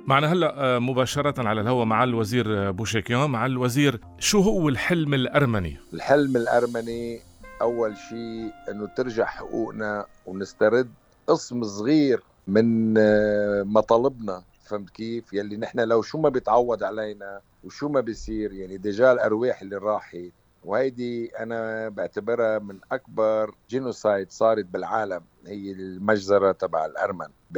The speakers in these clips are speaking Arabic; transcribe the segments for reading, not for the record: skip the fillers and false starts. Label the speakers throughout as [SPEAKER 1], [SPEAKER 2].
[SPEAKER 1] معنا هلأ مباشرة على الهواء مع الوزير بوشيكيان. مع الوزير، شو هو الحلم الأرمني؟
[SPEAKER 2] الحلم الأرمني أول شيء أنه ترجع حقوقنا ونسترد قسم صغير من مطالبنا. فهمت كيف؟ يلي نحن لو شو ما بيتعوض علينا وشو ما بيصير، يعني ديجا الأرواح اللي راحت، وهيدي أنا بعتبرها من أكبر جينوسايد صارت بالعالم، هي المجزرة تبع الأرمن ب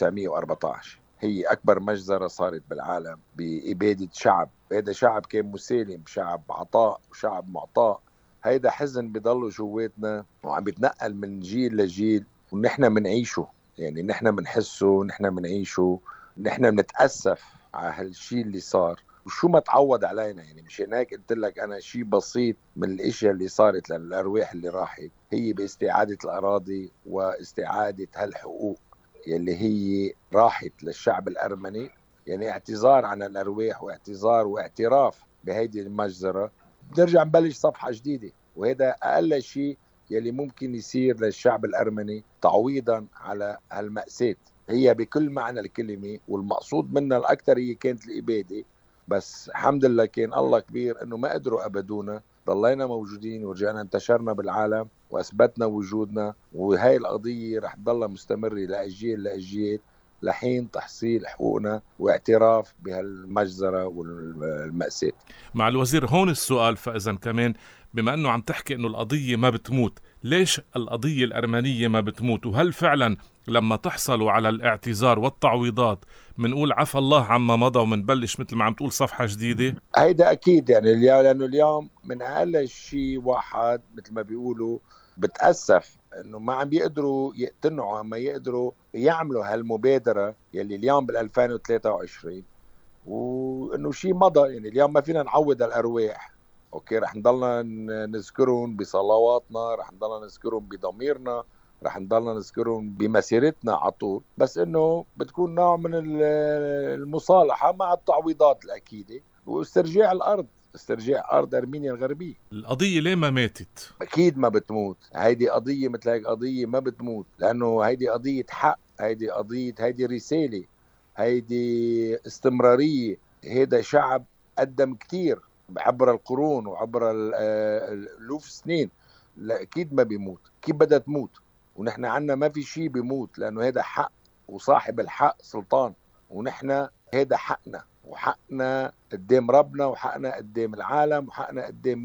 [SPEAKER 2] 1914. هي أكبر مجزرة صارت بالعالم بإبادة شعب. هذا شعب كان مسالم، شعب عطاء وشعب معطاء. هيدا حزن بضله جواتنا وعم بيتنقل من جيل لجيل، ونحن منعيشه، يعني نحن منحسه، نحن منعيشه، نحن منتأسف على هالشي اللي صار وشو ما تعود علينا. يعني مشان هيك قلت لك أنا شيء بسيط من الاشياء اللي صارت للأرواح اللي راحت هي باستعادة الأراضي واستعادة هالحقوق يلي هي راحت للشعب الأرمني. يعني اعتذار عن الأرواح واعتذار واعتراف بهيدي المجزرة، بنرجع نبلش صفحة جديدة. وهذا أقل شيء يلي ممكن يصير للشعب الأرمني تعويضا على هالمأساة، هي بكل معنى الكلمة. والمقصود منها الأكثر هي كانت الإبادة، بس الحمد لله كان الله كبير أنه ما قدروا أبدونا، ضلينا موجودين ورجعنا انتشرنا بالعالم وأثبتنا وجودنا. وهي القضية رح تضلها مستمرة لأجيال لأجيال لحين تحصيل حقوقنا واعتراف بهالمجزرة والمأساة.
[SPEAKER 1] مع الوزير، هون السؤال فإذا كمان بما أنه عم تحكي أنه القضية ما بتموت، ليش القضية الأرمنية ما بتموت؟ وهل فعلا لما تحصلوا على الاعتذار والتعويضات منقول عفى الله عما مضى ومنبلش مثل ما عم تقول صفحة جديدة؟
[SPEAKER 2] هيدا أكيد، يعني لأنه اليوم من أقل شيء واحد مثل ما بيقولوا بتأسف انه ما عم بيقدروا يقتنعوا، ما يقدروا يعملوا هالمبادرة يلي اليوم بال 2023 وانه شيء مضى. يعني اليوم ما فينا نعوض الارواح، اوكي، رح نضلنا نذكرهم بصلواتنا، رح نضلنا نذكرهم بضميرنا، رح نضلنا نذكرهم بمسيرتنا على طول، بس انه بتكون نوع من المصالحة مع التعويضات الأكيدة واسترجاع الأرض، استرجاع أرض أرمينيا الغربية.
[SPEAKER 1] القضية ليه ما ماتت؟
[SPEAKER 2] أكيد ما بتموت. هيدي قضية مثل هيك قضية ما بتموت، لأنه هيدي قضية حق، هيدي قضية، هيدي رسالة، هيدي استمرارية. هيدا شعب قدم كتير عبر القرون وعبر الألوف السنين. لا أكيد ما بيموت. كيف بدها تموت؟ ونحن عنا ما في شيء بيموت، لأنه هيدا حق وصاحب الحق سلطان، ونحن هيدا حقنا، وحقنا قدام ربنا، وحقنا قدام العالم، وحقنا قدام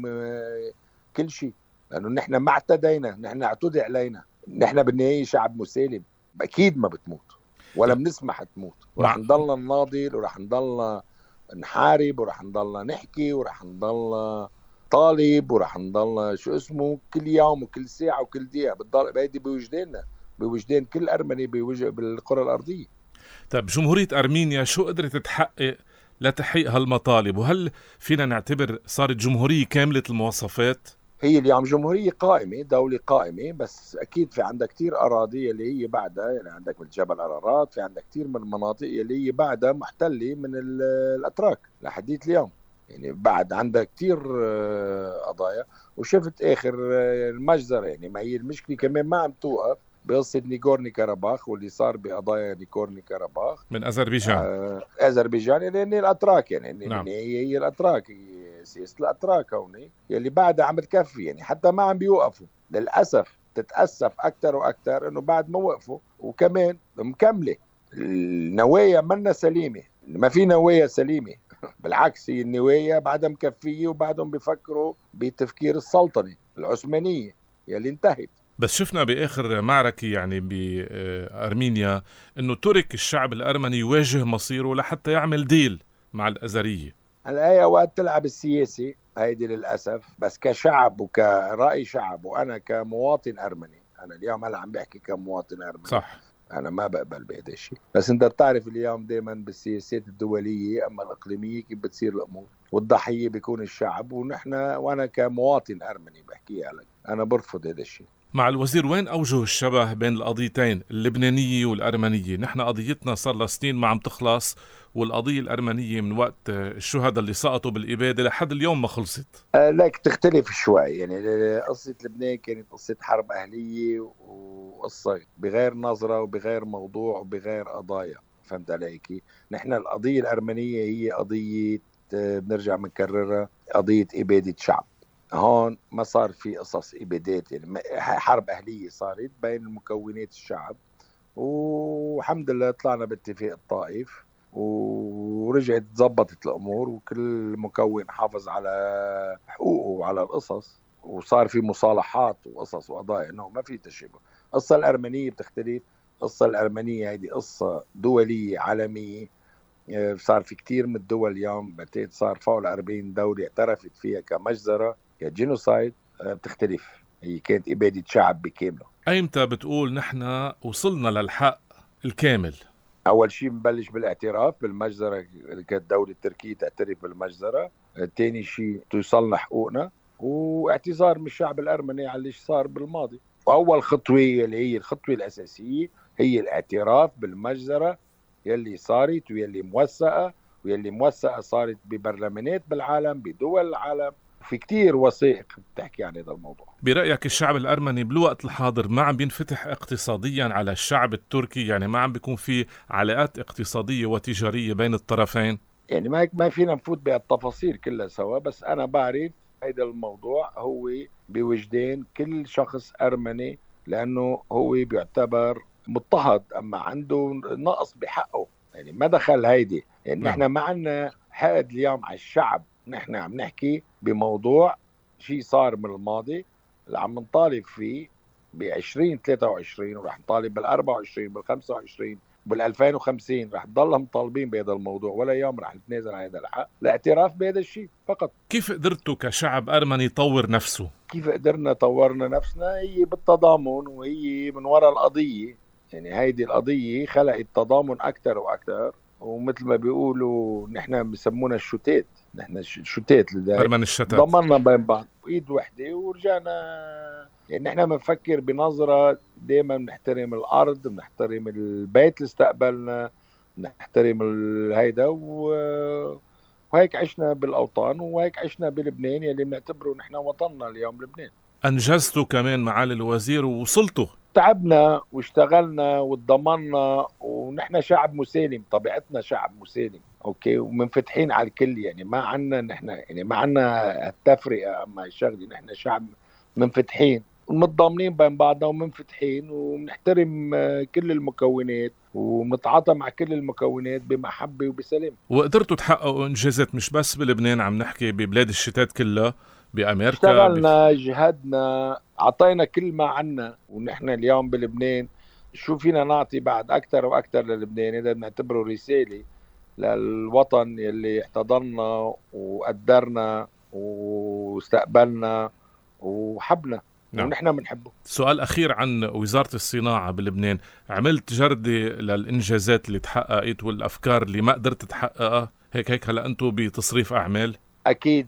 [SPEAKER 2] كل شيء، لأنه نحن ما اعتدينا، نحن اعتدي علينا. نحن بالنهاية شعب مسالم، أكيد ما بتموت ولا بنسمح تموت، ورح نضلنا نناضل، ورح نضلنا نحارب، ورح نضلنا نحكي، ورح نضلنا طالب، ورح نضلنا شو اسمه كل يوم وكل ساعة وكل دقيقة بتضل بهيدي بوجداننا، بوجدان كل أرمني بالقرى الأرضية.
[SPEAKER 1] طيب جمهورية أرمينيا شو قدرت تحقق لتحقيق هالمطالب؟ وهل فينا نعتبر صارت جمهورية كاملة المواصفات؟
[SPEAKER 2] هي اليوم جمهورية قائمة، دولة قائمة، بس أكيد في عندها كتير أراضي اللي هي بعدها، يعني عندك من جبل أرارات، في عندها كتير من المناطق اللي هي بعدها محتلة من الأتراك لحديت اليوم. يعني بعد عندها كتير قضايا. وشفت آخر المجزرة، يعني ما هي المشكلة كمان ما عم توقف بقصة نيغورني كاراباخ واللي صار بقضايا نيغورني كاراباخ
[SPEAKER 1] من أذربيجان.
[SPEAKER 2] أذربيجان، يعني الأتراك، يعني
[SPEAKER 1] نعم.
[SPEAKER 2] هي الأتراك، هي سياسة الأتراك هون يلي بعدها عم تكفي. يعني حتى ما عم بيوقفوا للأسف. تتأسف أكثر وأكثر إنه بعد ما وقفوا وكمان مكملة النوايا منا سليمة، ما في نوايا سليمة بالعكس، هي النوايا بعدها مكفية وبعدهم بيفكروا بتفكير السلطنة العثمانية يلي انتهت.
[SPEAKER 1] بس شفنا بآخر معركة يعني بأرمينيا إنه ترك الشعب الأرمني يواجه مصيره لحتى يعمل ديل مع الأزرية.
[SPEAKER 2] هلا هي اوقات تلعب السياسي هيدي للاسف، بس كشعب وكرأي شعب، وانا كمواطن ارمني، انا اليوم هلا عم بحكي كمواطن ارمني،
[SPEAKER 1] صح.
[SPEAKER 2] انا ما بقبل بهذا الشيء. بس انت بتعرف اليوم دائما بالسياسات الدوليه اما الاقليميه كيف بتصير الامور، والضحيه بيكون الشعب، وانا كمواطن ارمني بحكيها لك، انا برفض هذا الشيء.
[SPEAKER 1] مع الوزير، وين أوجه الشبه بين القضيتين اللبنانية والأرمنية؟ نحن قضيتنا صار لها سنين ما عم تخلص، والقضية الأرمنية من وقت الشهداء اللي سقطوا بالإبادة لحد اليوم ما خلصت.
[SPEAKER 2] لك تختلف شوي. يعني قصة لبنان كانت قصة حرب أهلية، وقصة بغير نظرة وبغير موضوع وبغير قضايا. فهمت عليكي؟ نحن القضية الأرمنية هي قضية، بنرجع بنكررها، قضية إبادة شعب. هون ما صار في قصص إبادات، يعني حرب أهلية صارت بين مكونات الشعب، والحمد لله طلعنا باتفاق الطائف ورجعت ضبطت الأمور، وكل مكون حافظ على حقوقه وعلى القصص، وصار في مصالحات وقصص وقضايا، انه ما في تشابه. القصة الأرمنية بتختلف. القصة الأرمنية هذه قصة دولية عالمية، صار في كتير من الدول اليوم، بعتقد صار فوق 40 دولة اعترفت فيها كمجزرة كجينوسايد. بتختلف، هي كانت إبادة شعب بكامله.
[SPEAKER 1] أيمتى بتقول نحن وصلنا للحق الكامل؟
[SPEAKER 2] أول شيء بنبلش بالاعتراف بالمجزرة، كانت دولة تركيا تعترف بالمجزرة. تاني شيء توصلنا حقوقنا، واعتذار من الشعب الأرمني على اللي صار بالماضي. وأول خطوة اللي هي الخطوة الأساسية هي الاعتراف بالمجزرة يلي صارت ويلي موثقة صارت ببرلمانات بالعالم، بدول العالم، في كتير وثائق بتحكي عن هذا الموضوع.
[SPEAKER 1] برأيك الشعب الأرمني بالوقت الحاضر ما عم بينفتح اقتصاديا على الشعب التركي؟ يعني ما عم بيكون في علاقات اقتصادية وتجارية بين الطرفين؟
[SPEAKER 2] يعني ما فينا نفوت بالتفاصيل كلها سوا، بس أنا بعرف هيدا الموضوع هو بوجدان كل شخص أرمني، لأنه هو بيعتبر مضطهد، أما عنده نقص بحقه. يعني ما دخل هيدي، يعني نحن ما عنا حقد اليوم على الشعب، نحن عم نحكي بموضوع شيء صار من الماضي اللي عم نطالب فيه ب 2023، ورح نطالب بال 24 بال 25 بال2050، رح نضل مطالبين بهذا الموضوع، ولا يوم رح نتنازل عن هذا الحق. الاعتراف بهذا الشيء فقط.
[SPEAKER 1] كيف قدرتوا كشعب أرمني يطور نفسه؟
[SPEAKER 2] كيف قدرنا طورنا نفسنا؟ هي بالتضامن، وهي من وراء القضية. يعني هيدي القضية خلقت تضامن أكثر وأكثر، ومثل ما بيقولوا نحن بسمونا الشتات، نحن الشتات
[SPEAKER 1] أرمن الشتات،
[SPEAKER 2] ضمننا بين بعض بإيد وحدة ورجعنا. يعني نحن بنفكر بنظرة دائما بنحترم الأرض، بنحترم البيت اللي استقبلنا، بنحترم هيدا، وهيك عشنا بالأوطان، وهيك عشنا بلبنان يلي بنعتبره نحن وطننا اليوم لبنان.
[SPEAKER 1] أنجزتوا كمان معالي الوزير ووصلتوا.
[SPEAKER 2] تعبنا واشتغلنا واتضمنا، ونحن شعب مسالم، طبيعتنا شعب مسالم، اوكي، ومنفتحين على الكل. يعني ما عنا نحن، يعني ما عنا التفرقة، اما الشغله نحن شعب منفتحين ومتضامنين بين بعضنا ومنفتحين، وبنحترم كل المكونات، ومتعاطى مع كل المكونات بمحبة وبسلام.
[SPEAKER 1] وقدرتوا تحققوا إنجازات مش بس بلبنان، عم نحكي ببلاد الشتات كلها، بأمريكا.
[SPEAKER 2] اشتغلنا، جهدنا، عطينا كل ما عنا، ونحن اليوم بلبنان شو فينا نعطي بعد أكثر وأكثر للبنان. هذا بنعتبره رسالة للوطن يلي احتضننا وقدرنا واستقبلنا وحبنا. نعم. ونحن بنحبه.
[SPEAKER 1] سؤال أخير عن وزارة الصناعة بلبنان، عملت جردة للإنجازات اللي تحققت والأفكار اللي ما قدرت تحققها، هيك هلأ أنتوا بتصريف أعمال؟
[SPEAKER 2] أكيد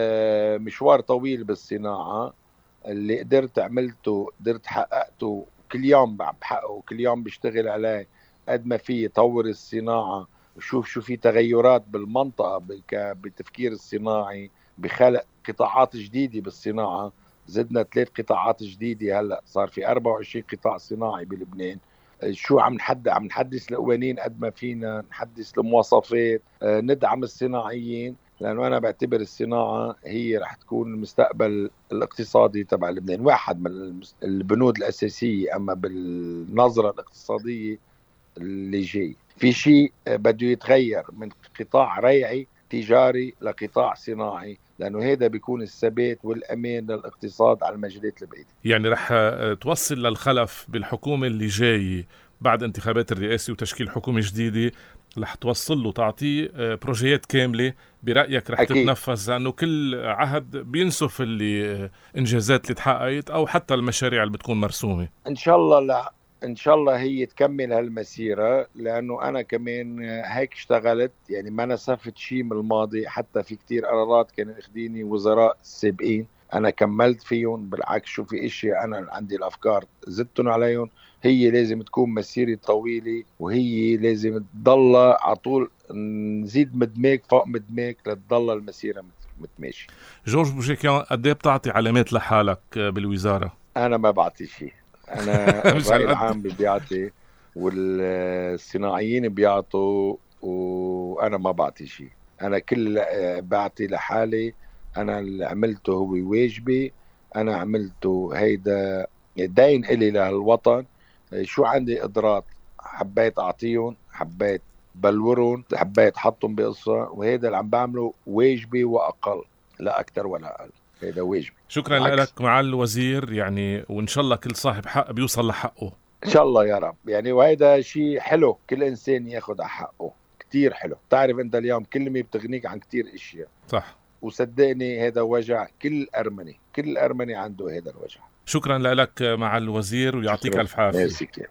[SPEAKER 2] مشوار طويل بالصناعة، اللي قدرت عملته قدرت حققته، كل يوم بحققه وكل يوم بشتغل عليه قد ما في طور الصناعة، وشوف شو في تغيرات بالمنطقة بتفكير الصناعي، بخلق قطاعات جديدة بالصناعة. زدنا 3 قطاعات جديدة، هلأ صار في 24 قطاع صناعي بلبنان. شو عم نحدث القوانين قد ما فينا، نحدث المواصفات، ندعم الصناعيين، لأنه أنا بعتبر الصناعة هي رح تكون المستقبل الاقتصادي تبع لبنان، واحد من البنود الأساسية. أما بالنظرة الاقتصادية اللي جاي في شيء بده يتغير من قطاع ريعي تجاري لقطاع صناعي، لأنه هذا بيكون الثبات والأمان للاقتصاد على المجالات البعيدة.
[SPEAKER 1] يعني رح توصل للخلف بالحكومة اللي جاي بعد انتخابات الرئاسة وتشكيل حكومة جديدة، رح توصل له تعطيه بروجيات كاملة برأيك رح
[SPEAKER 2] أكيد.
[SPEAKER 1] تتنفذ، لأنه كل عهد بينسف اللي إنجازات اللي تحققت أو حتى المشاريع اللي بتكون مرسومة.
[SPEAKER 2] إن شاء الله. لا، إن شاء الله هي تكمل هالمسيرة، لأنه أنا كمان هيك اشتغلت، يعني ما نسفت شيء من الماضي. حتى في كتير قرارات كانوا اخديني وزراء سابقين أنا كملت فيهم، بالعكس شو في إشي أنا عندي الأفكار زدتهم عليهم. هي لازم تكون مسيرة طويلة، وهي لازم تضل على طول نزيد مدماك فوق مدماك لتضل المسيرة متماشي.
[SPEAKER 1] جورج بوشيكيان، قد ايه بتعطي علامات لحالك بالوزارة؟
[SPEAKER 2] أنا ما بعطي شيء، أنا الرأي العام بيعطي. والصناعيين بيعطوا وأنا ما بعطي شيء. أنا كل بعطي لحالي. أنا اللي عملته هو واجبي، أنا عملته هيدا دين إلي للوطن. شو عندي قدرات حبيت أعطيهم، حبيت بلورهم، حبيت حطهم بقصة، وهيدا اللي عم بعمله واجبي وأقل، لا أكتر ولا أقل. هيدا واجبي.
[SPEAKER 1] شكرا
[SPEAKER 2] بالعكس،
[SPEAKER 1] لك معالي الوزير، يعني وإن شاء الله كل صاحب حق بيوصل لحقه.
[SPEAKER 2] إن شاء الله يا رب. يعني وهيدا شيء حلو، كل إنسان ياخد حقه. كتير حلو. تعرف أنت اليوم كلمة بتغنيك عن كتير إشياء.
[SPEAKER 1] صح.
[SPEAKER 2] وصدقني هذا وجع كل أرمني، كل أرمني عنده هذا الوجع.
[SPEAKER 1] شكرا لك معالي الوزير، ويعطيك
[SPEAKER 2] شكرا.
[SPEAKER 1] ألف عافية.
[SPEAKER 2] ميرسي كتير.